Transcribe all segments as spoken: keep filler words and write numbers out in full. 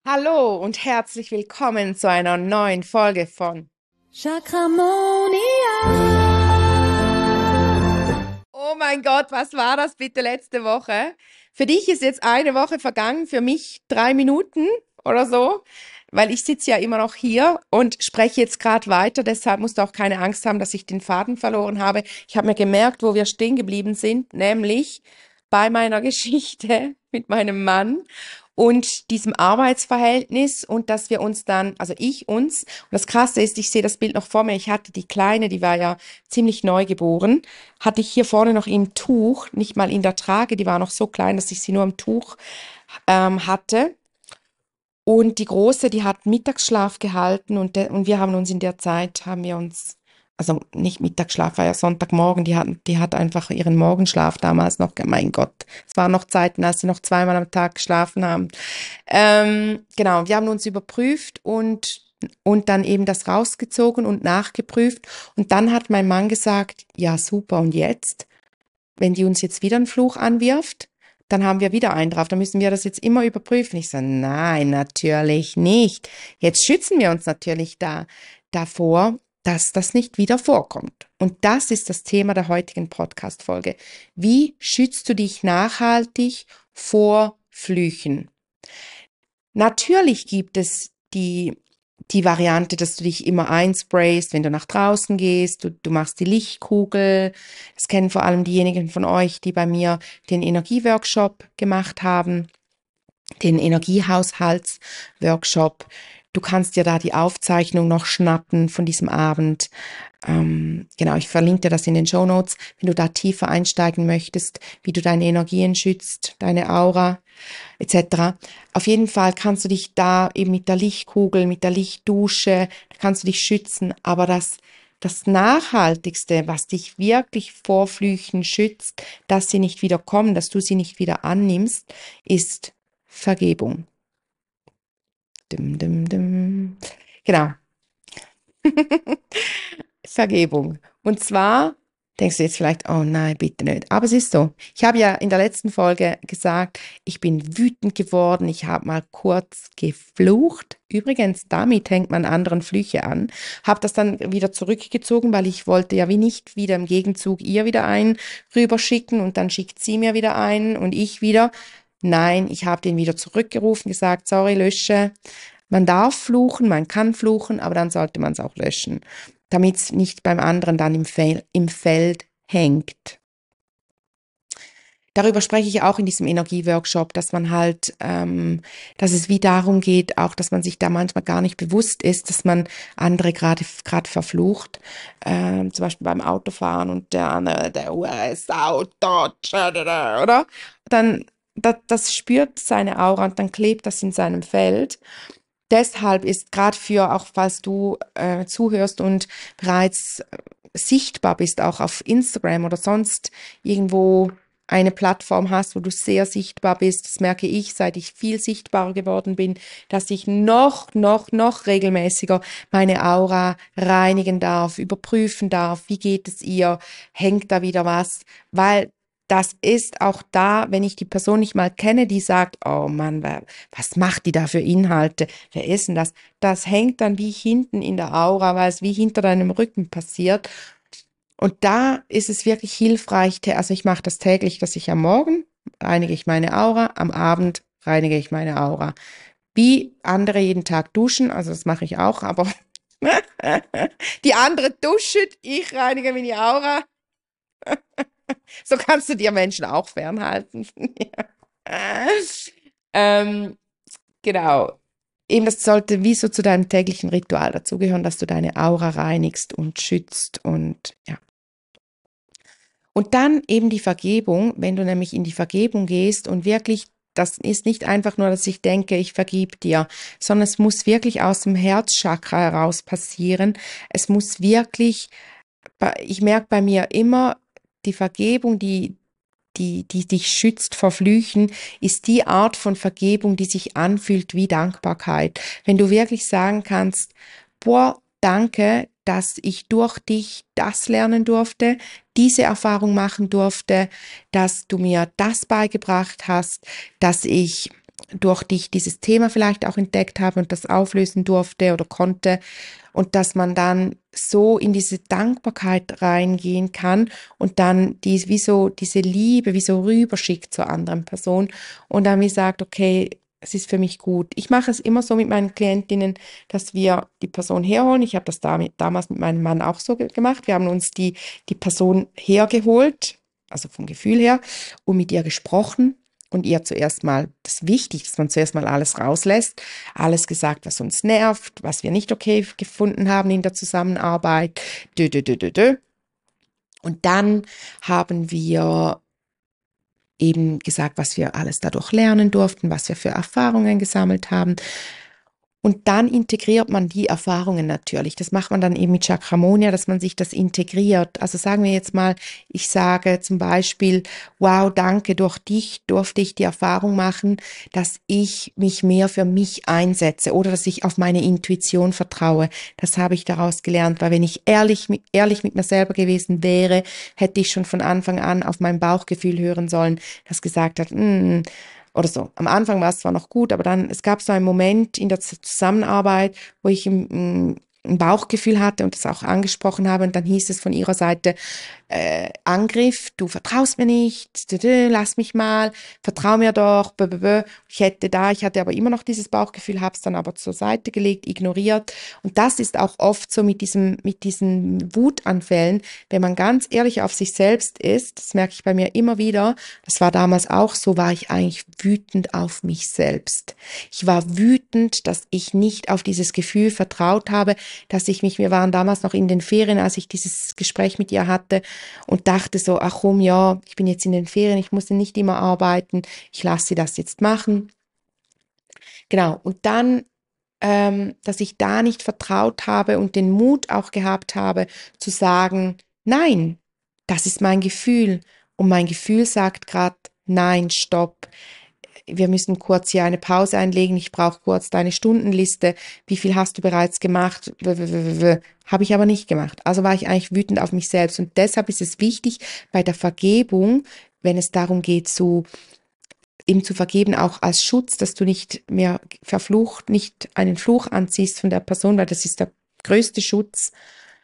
Hallo und herzlich willkommen zu einer neuen Folge von Chakramonia. Oh mein Gott, was war das bitte letzte Woche? Für dich ist jetzt eine Woche vergangen, für mich drei Minuten oder so, weil ich sitze ja immer noch hier und spreche jetzt gerade weiter. Deshalb musst du auch keine Angst haben, dass ich den Faden verloren habe. Ich habe mir gemerkt, wo wir stehen geblieben sind, nämlich bei meiner Geschichte mit meinem Mann und diesem Arbeitsverhältnis und dass wir uns dann, also ich uns, und das Krasse ist, ich sehe das Bild noch vor mir, ich hatte die Kleine, die war ja ziemlich neu geboren, hatte ich hier vorne noch im Tuch, nicht mal in der Trage, die war noch so klein, dass ich sie nur im Tuch ähm, hatte. Und die Große, die hat Mittagsschlaf gehalten und, de, und wir haben uns in der Zeit, haben wir uns, also nicht Mittagsschlaf, war ja Sonntagmorgen, die hat, die hat einfach ihren Morgenschlaf damals noch, mein Gott, es waren noch Zeiten, als sie noch zweimal am Tag geschlafen haben. Ähm, genau, wir haben uns überprüft und, und dann eben das rausgezogen und nachgeprüft. Und dann hat mein Mann gesagt, ja super, und jetzt, wenn die uns jetzt wieder einen Fluch anwirft, dann haben wir wieder einen drauf, dann müssen wir das jetzt immer überprüfen. Ich sage, nein, natürlich nicht. Jetzt schützen wir uns natürlich da, davor, dass das nicht wieder vorkommt. Und das ist das Thema der heutigen Podcast-Folge. Wie schützt du dich nachhaltig vor Flüchen? Natürlich gibt es die, die Variante, dass du dich immer einsprayst, wenn du nach draußen gehst, du, du machst die Lichtkugel. Das kennen vor allem diejenigen von euch, die bei mir den Energieworkshop gemacht haben, den Energiehaushaltsworkshop. Du kannst dir da die Aufzeichnung noch schnappen von diesem Abend. Ähm, genau, ich verlinke dir das in den Shownotes, wenn du da tiefer einsteigen möchtest, wie du deine Energien schützt, deine Aura et cetera. Auf jeden Fall kannst du dich da eben mit der Lichtkugel, mit der Lichtdusche, da kannst du dich schützen. Aber das, das Nachhaltigste, was dich wirklich vor Flüchen schützt, dass sie nicht wieder kommen, dass du sie nicht wieder annimmst, ist Vergebung. Dim, dim, dim. Genau. Vergebung. Und zwar denkst du jetzt vielleicht, oh nein, bitte nicht. Aber es ist so. Ich habe ja in der letzten Folge gesagt, ich bin wütend geworden. Ich habe mal kurz geflucht. Übrigens, damit hängt man anderen Flüche an. Habe das dann wieder zurückgezogen, weil ich wollte ja wie nicht wieder im Gegenzug ihr wieder einen rüberschicken und dann schickt sie mir wieder einen und ich wieder. Nein, ich habe den wieder zurückgerufen, gesagt, sorry, lösche. Man darf fluchen, man kann fluchen, aber dann sollte man es auch löschen, damit es nicht beim anderen dann im, Fel im Feld hängt. Darüber spreche ich auch in diesem Energieworkshop, dass man halt, ähm, dass es wie darum geht, auch, dass man sich da manchmal gar nicht bewusst ist, dass man andere gerade gerade verflucht, ähm, zum Beispiel beim Autofahren und der andere, der U S-Auto, oder? Dann, das, das spürt seine Aura und dann klebt das in seinem Feld. Deshalb ist gerade für, auch falls du äh, zuhörst und bereits äh, sichtbar bist, auch auf Instagram oder sonst irgendwo eine Plattform hast, wo du sehr sichtbar bist, das merke ich, seit ich viel sichtbarer geworden bin, dass ich noch, noch, noch regelmäßiger meine Aura reinigen darf, überprüfen darf, wie geht es ihr, hängt da wieder was, weil das ist auch da, wenn ich die Person nicht mal kenne, die sagt, oh Mann, was macht die da für Inhalte? Wer ist denn das? Das hängt dann wie hinten in der Aura, weil es wie hinter deinem Rücken passiert. Und da ist es wirklich hilfreich, also ich mache das täglich, dass ich am Morgen reinige ich meine Aura, am Abend reinige ich meine Aura. Wie andere jeden Tag duschen, also das mache ich auch, aber die andere duschen, ich reinige meine Aura. So kannst du dir Menschen auch fernhalten. ähm, genau. Eben, das sollte wie so zu deinem täglichen Ritual dazugehören, dass du deine Aura reinigst und schützt und ja. Und dann eben die Vergebung, wenn du nämlich in die Vergebung gehst und wirklich, das ist nicht einfach nur, dass ich denke, ich vergib dir, sondern es muss wirklich aus dem Herzchakra heraus passieren. Es muss wirklich, ich merke bei mir immer, die Vergebung, die, die, die dich schützt vor Flüchen, ist die Art von Vergebung, die sich anfühlt wie Dankbarkeit. Wenn du wirklich sagen kannst, boah, danke, dass ich durch dich das lernen durfte, diese Erfahrung machen durfte, dass du mir das beigebracht hast, dass ich durch die ich dieses Thema vielleicht auch entdeckt habe und das auflösen durfte oder konnte und dass man dann so in diese Dankbarkeit reingehen kann und dann die, wie so diese Liebe wie so rüberschickt zur anderen Person und dann wie sagt, okay, es ist für mich gut. Ich mache es immer so mit meinen Klientinnen, dass wir die Person herholen. Ich habe das damit, damals mit meinem Mann auch so ge- gemacht. Wir haben uns die, die Person hergeholt, also vom Gefühl her, und mit ihr gesprochen und ihr zuerst mal, das ist wichtig, dass man zuerst mal alles rauslässt, alles gesagt, was uns nervt, was wir nicht okay gefunden haben in der Zusammenarbeit, dö, dö, dö, dö, dö. Und dann haben wir eben gesagt, was wir alles dadurch lernen durften, was wir für Erfahrungen gesammelt haben. Und dann integriert man die Erfahrungen natürlich. Das macht man dann eben mit Chakramonia, dass man sich das integriert. Also sagen wir jetzt mal, ich sage zum Beispiel, wow, danke, durch dich durfte ich die Erfahrung machen, dass ich mich mehr für mich einsetze oder dass ich auf meine Intuition vertraue. Das habe ich daraus gelernt, weil wenn ich ehrlich, ehrlich mit mir selber gewesen wäre, hätte ich schon von Anfang an auf mein Bauchgefühl hören sollen, das gesagt hat, mm, oder so. Am Anfang war es zwar noch gut, aber dann, es gab so einen Moment in der Zusammenarbeit, wo ich ein, ein Bauchgefühl hatte und das auch angesprochen habe und dann hieß es von ihrer Seite, äh, Angriff, du vertraust mir nicht, lass mich mal, vertrau mir doch, ich hätte da, ich hatte aber immer noch dieses Bauchgefühl, habe es dann aber zur Seite gelegt, ignoriert und das ist auch oft so mit diesem, mit diesen Wutanfällen, wenn man ganz ehrlich auf sich selbst ist, das merke ich bei mir immer wieder, das war damals auch so, war ich eigentlich wütend auf mich selbst. Ich war wütend, dass ich nicht auf dieses Gefühl vertraut habe, dass ich mich, wir waren damals noch in den Ferien, als ich dieses Gespräch mit ihr hatte und dachte so, ach komm, ja, ich bin jetzt in den Ferien, ich muss nicht immer arbeiten, ich lasse sie das jetzt machen. Genau, und dann, ähm, dass ich da nicht vertraut habe und den Mut auch gehabt habe, zu sagen, nein, das ist mein Gefühl. Und mein Gefühl sagt gerade, nein, stopp. Wir müssen kurz hier eine Pause einlegen. Ich brauche kurz deine Stundenliste. Wie viel hast du bereits gemacht? Habe ich aber nicht gemacht. Also war ich eigentlich wütend auf mich selbst. Und deshalb ist es wichtig, bei der Vergebung, wenn es darum geht, zu ihm zu vergeben, auch als Schutz, dass du nicht mehr verflucht, nicht einen Fluch anziehst von der Person, weil das ist der größte Schutz,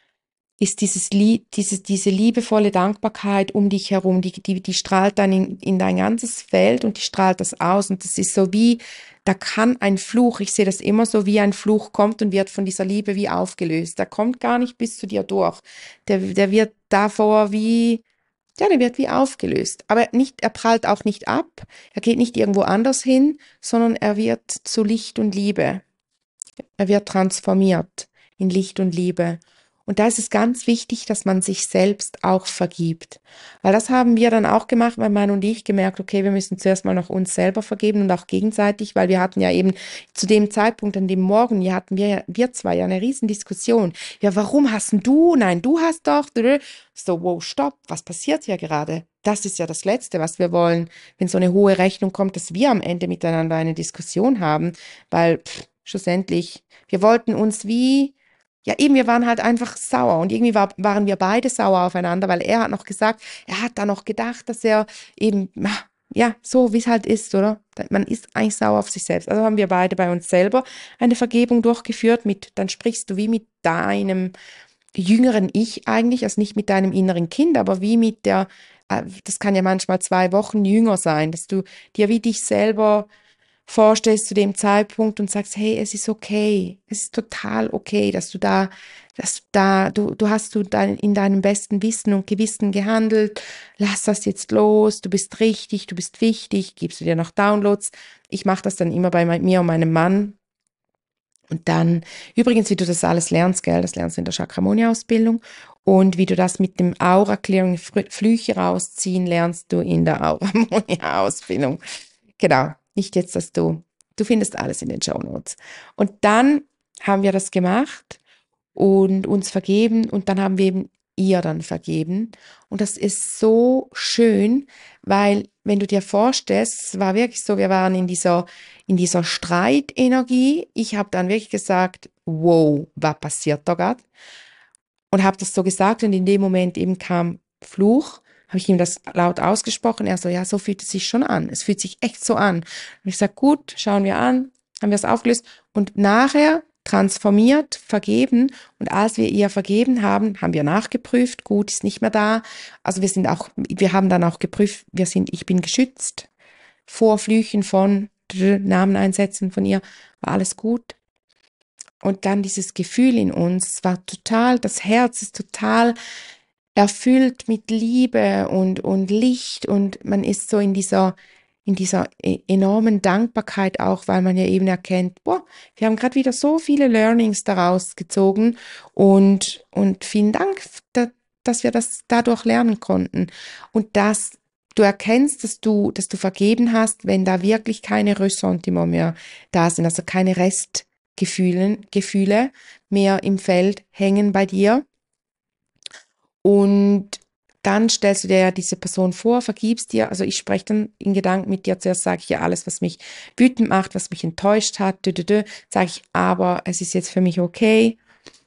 ist dieses Lied, dieses, diese liebevolle Dankbarkeit um dich herum, die, die, die strahlt dann in, in dein ganzes Feld und die strahlt das aus und das ist so wie, da kann ein Fluch, ich sehe das immer so, wie ein Fluch kommt und wird von dieser Liebe wie aufgelöst. Der kommt gar nicht bis zu dir durch. Der, der wird davor wie, ja, der wird wie aufgelöst. Aber nicht, er prallt auch nicht ab, er geht nicht irgendwo anders hin, sondern er wird zu Licht und Liebe. Er wird transformiert in Licht und Liebe. Und da ist es ganz wichtig, dass man sich selbst auch vergibt. Weil das haben wir dann auch gemacht, mein Mann und ich, gemerkt, okay, wir müssen zuerst mal noch uns selber vergeben und auch gegenseitig, weil wir hatten ja eben zu dem Zeitpunkt, an dem Morgen, ja, hatten wir, ja, wir zwei ja eine riesen Diskussion. Ja, warum hast denn du? Nein, du hast doch. So, wow, stopp, was passiert hier gerade? Das ist ja das Letzte, was wir wollen, wenn so eine hohe Rechnung kommt, dass wir am Ende miteinander eine Diskussion haben, weil pff, schlussendlich, wir wollten uns wie, ja eben, wir waren halt einfach sauer und irgendwie war, waren wir beide sauer aufeinander, weil er hat noch gesagt, er hat da noch gedacht, dass er eben, ja, so wie es halt ist, oder? Man ist eigentlich sauer auf sich selbst. Also haben wir beide bei uns selber eine Vergebung durchgeführt mit, dann sprichst du wie mit deinem jüngeren Ich eigentlich, also nicht mit deinem inneren Kind, aber wie mit der, äh, das kann ja manchmal zwei Wochen jünger sein, dass du dir wie dich selber vorstellst zu dem Zeitpunkt und sagst, hey, es ist okay, es ist total okay, dass du da, dass da, du, du hast du dein, in deinem besten Wissen und Gewissen gehandelt, lass das jetzt los, du bist richtig, du bist wichtig, gibst du dir noch Downloads. Ich mache das dann immer bei mir und meinem Mann. Und dann, übrigens, wie du das alles lernst, gell, das lernst du in der Chakramonia-Ausbildung. Und wie du das mit dem Aura-Clearing, Flüche rausziehen, lernst du in der Aura-Ausbildung. Genau. Nicht jetzt, dass du, du findest alles in den Shownotes. Und dann haben wir das gemacht und uns vergeben und dann haben wir eben ihr dann vergeben. Und das ist so schön, weil wenn du dir vorstellst, es war wirklich so, wir waren in dieser, in dieser Streitenergie. Ich habe dann wirklich gesagt, wow, was passiert da gerade? Und habe das so gesagt und in dem Moment eben kam Fluch. habe ich ihm das laut ausgesprochen. Er so, ja, so fühlt es sich schon an. Es fühlt sich echt so an. Und ich sage, gut, schauen wir an, haben wir es aufgelöst. Und nachher transformiert, vergeben. Und als wir ihr vergeben haben, haben wir nachgeprüft, gut, ist nicht mehr da. Also wir sind auch, wir haben dann auch geprüft, wir sind, ich bin geschützt vor Flüchen von Namen einsetzen von ihr, war alles gut. Und dann dieses Gefühl in uns war total, das Herz ist total erfüllt mit Liebe und, und Licht und man ist so in dieser, in dieser enormen Dankbarkeit auch, weil man ja eben erkennt, boah, wir haben gerade wieder so viele Learnings daraus gezogen und, und vielen Dank, da, dass wir das dadurch lernen konnten. Und dass du erkennst, dass du, dass du vergeben hast, wenn da wirklich keine Ressentiments mehr da sind, also keine Restgefühle, Gefühle mehr im Feld hängen bei dir. Und dann stellst du dir ja diese Person vor, vergibst dir, also ich spreche dann in Gedanken mit dir, zuerst sage ich ja alles, was mich wütend macht, was mich enttäuscht hat, dü, dü, dü, sage ich, aber es ist jetzt für mich okay,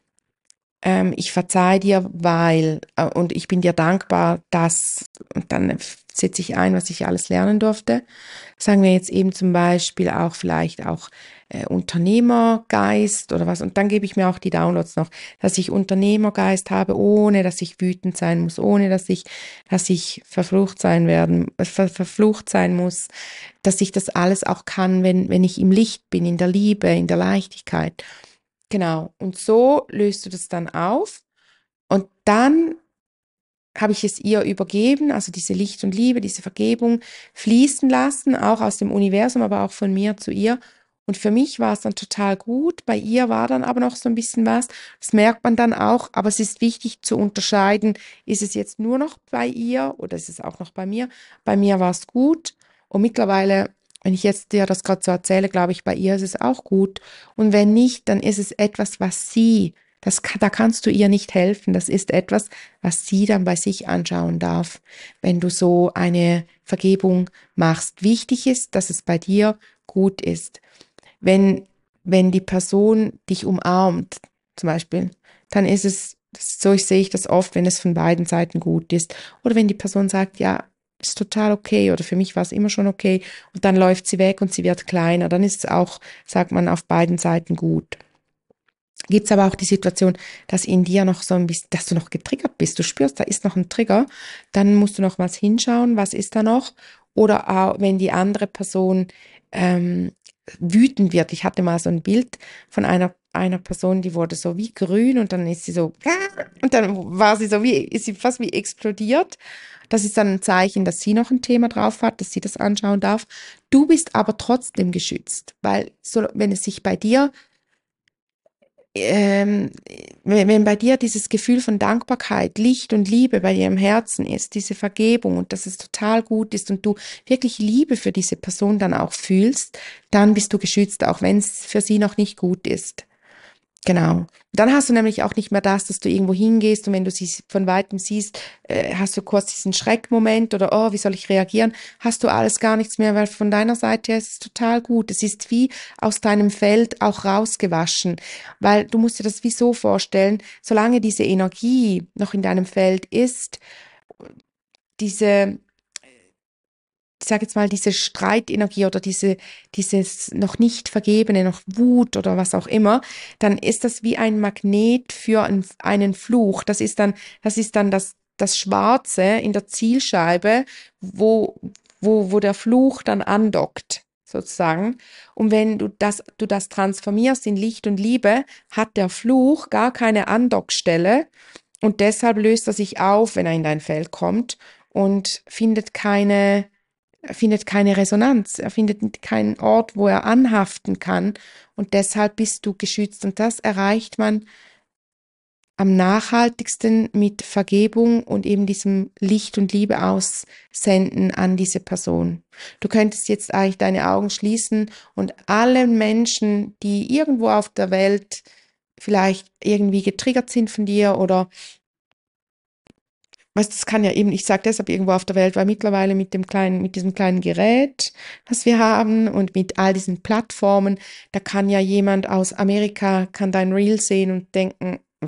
ähm, ich verzeihe dir, weil, äh, und ich bin dir dankbar, dass, und dann setze ich ein, was ich alles lernen durfte. Sagen wir jetzt eben zum Beispiel auch vielleicht auch äh, Unternehmergeist oder was. Und dann gebe ich mir auch die Downloads noch, dass ich Unternehmergeist habe, ohne dass ich wütend sein muss, ohne dass ich, dass ich verflucht sein werden, ver, verflucht sein muss, dass ich das alles auch kann, wenn, wenn ich im Licht bin, in der Liebe, in der Leichtigkeit. Genau. Und so löst du das dann auf. Und dann habe ich es ihr übergeben, also diese Licht und Liebe, diese Vergebung fließen lassen, auch aus dem Universum, aber auch von mir zu ihr. Und für mich war es dann total gut. Bei ihr war dann aber noch so ein bisschen was. Das merkt man dann auch. Aber es ist wichtig zu unterscheiden, ist es jetzt nur noch bei ihr oder ist es auch noch bei mir? Bei mir war es gut. Und mittlerweile, wenn ich jetzt dir das gerade so erzähle, glaube ich, bei ihr ist es auch gut. Und wenn nicht, dann ist es etwas, was sie, das, da kannst du ihr nicht helfen. Das ist etwas, was sie dann bei sich anschauen darf, wenn du so eine Vergebung machst. Wichtig ist, dass es bei dir gut ist. Wenn, wenn die Person dich umarmt, zum Beispiel, dann ist es, so ich sehe ich das oft, wenn es von beiden Seiten gut ist. Oder wenn die Person sagt, ja, ist total okay oder für mich war es immer schon okay und dann läuft sie weg und sie wird kleiner, dann ist es auch, sagt man, auf beiden Seiten gut. Gibt es aber auch die Situation, dass in dir noch so ein bisschen, dass du noch getriggert bist, du spürst, da ist noch ein Trigger, dann musst du noch was hinschauen, was ist da noch? Oder auch, wenn die andere Person ähm, wütend wird. Ich hatte mal so ein Bild von einer, einer Person, die wurde so wie grün und dann ist sie so, und dann war sie so wie, ist sie fast wie explodiert. Das ist dann ein Zeichen, dass sie noch ein Thema drauf hat, dass sie das anschauen darf. Du bist aber trotzdem geschützt, weil so, wenn es sich bei dir ähm, wenn, wenn bei dir dieses Gefühl von Dankbarkeit, Licht und Liebe bei dir im Herzen ist, diese Vergebung und dass es total gut ist und du wirklich Liebe für diese Person dann auch fühlst, dann bist du geschützt, auch wenn es für sie noch nicht gut ist. Genau. Dann hast du nämlich auch nicht mehr das, dass du irgendwo hingehst und wenn du sie von Weitem siehst, äh, hast du kurz diesen Schreckmoment oder oh, wie soll ich reagieren? Hast du alles gar nichts mehr, weil von deiner Seite her ist es total gut. Es ist wie aus deinem Feld auch rausgewaschen, weil du musst dir das wie so vorstellen, solange diese Energie noch in deinem Feld ist, diese ich sage jetzt mal, diese Streitenergie oder diese, dieses noch nicht Vergebene, noch Wut oder was auch immer, dann ist das wie ein Magnet für einen, einen Fluch. Das ist dann, das ist dann das, das Schwarze in der Zielscheibe, wo, wo, wo der Fluch dann andockt, sozusagen. Und wenn du das, du das transformierst in Licht und Liebe, hat der Fluch gar keine Andockstelle und deshalb löst er sich auf, wenn er in dein Feld kommt und findet keine Er findet keine Resonanz, er findet keinen Ort, wo er anhaften kann und deshalb bist du geschützt und das erreicht man am nachhaltigsten mit Vergebung und eben diesem Licht und Liebe aussenden an diese Person. Du könntest jetzt eigentlich deine Augen schließen und alle Menschen, die irgendwo auf der Welt vielleicht irgendwie getriggert sind von dir oder weißt, das kann ja eben, ich sage deshalb irgendwo auf der Welt, weil mittlerweile mit dem kleinen, mit diesem kleinen Gerät, das wir haben und mit all diesen Plattformen, da kann ja jemand aus Amerika, kann dein Reel sehen und denken,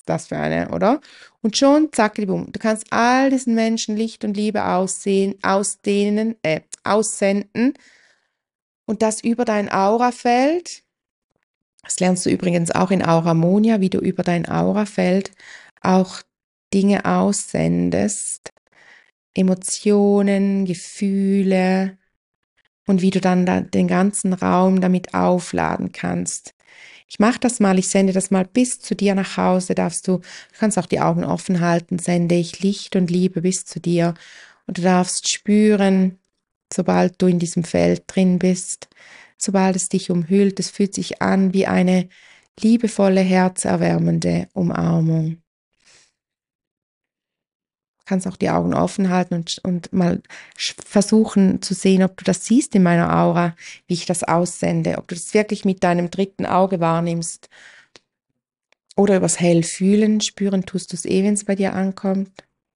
das für eine, oder? Und schon, zack, bumm, du kannst all diesen Menschen Licht und Liebe aussehen, ausdehnen, äh, aussenden und das über dein Aurafeld. Das lernst du übrigens auch in Auramonia, wie du über dein Aurafeld auch Dinge aussendest, Emotionen, Gefühle und wie du dann da den ganzen Raum damit aufladen kannst. Ich mache das mal, ich sende das mal bis zu dir nach Hause, darfst du, du kannst auch die Augen offen halten, sende ich Licht und Liebe bis zu dir und du darfst spüren, sobald du in diesem Feld drin bist, sobald es dich umhüllt, es fühlt sich an wie eine liebevolle, herzerwärmende Umarmung. Du kannst auch die Augen offen halten und, und mal versuchen zu sehen, ob du das siehst in meiner Aura, wie ich das aussende, ob du das wirklich mit deinem dritten Auge wahrnimmst oder übers Hellfühlen, spüren tust du es eh, wenn es bei dir ankommt.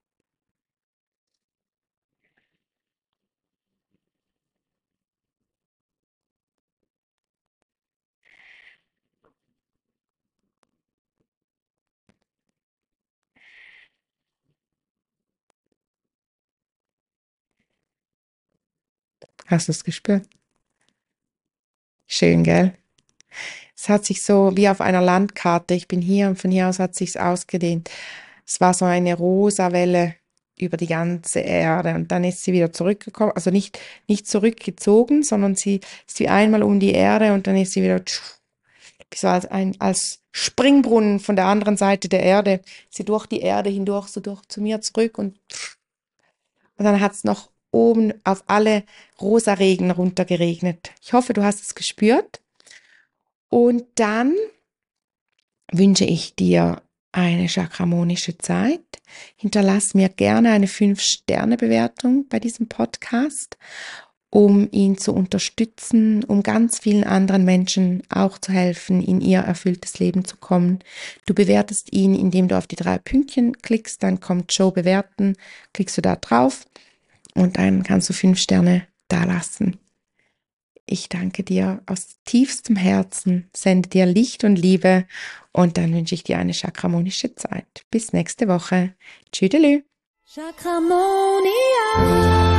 Hast du es gespürt? Schön, gell? Es hat sich so wie auf einer Landkarte, ich bin hier und von hier aus hat sich's ausgedehnt. Es war so eine rosa Welle über die ganze Erde und dann ist sie wieder zurückgekommen, also nicht, nicht zurückgezogen, sondern sie ist wie einmal um die Erde und dann ist sie wieder wie so als, ein, als Springbrunnen von der anderen Seite der Erde, sie durch die Erde hindurch, so durch zu mir zurück und, und dann hat es noch oben auf alle rosa Regen runtergeregnet. Ich hoffe, du hast es gespürt. Und dann wünsche ich dir eine chakramonische Zeit. Hinterlass mir gerne eine fünf Sterne Bewertung bei diesem Podcast, um ihn zu unterstützen, um ganz vielen anderen Menschen auch zu helfen, in ihr erfülltes Leben zu kommen. Du bewertest ihn, indem du auf die drei Pünktchen klickst, dann kommt Show bewerten, klickst du da drauf und dann kannst du fünf Sterne dalassen. Ich danke dir aus tiefstem Herzen, sende dir Licht und Liebe und dann wünsche ich dir eine chakramonische Zeit. Bis nächste Woche. Tschüdelü. Chakramonia.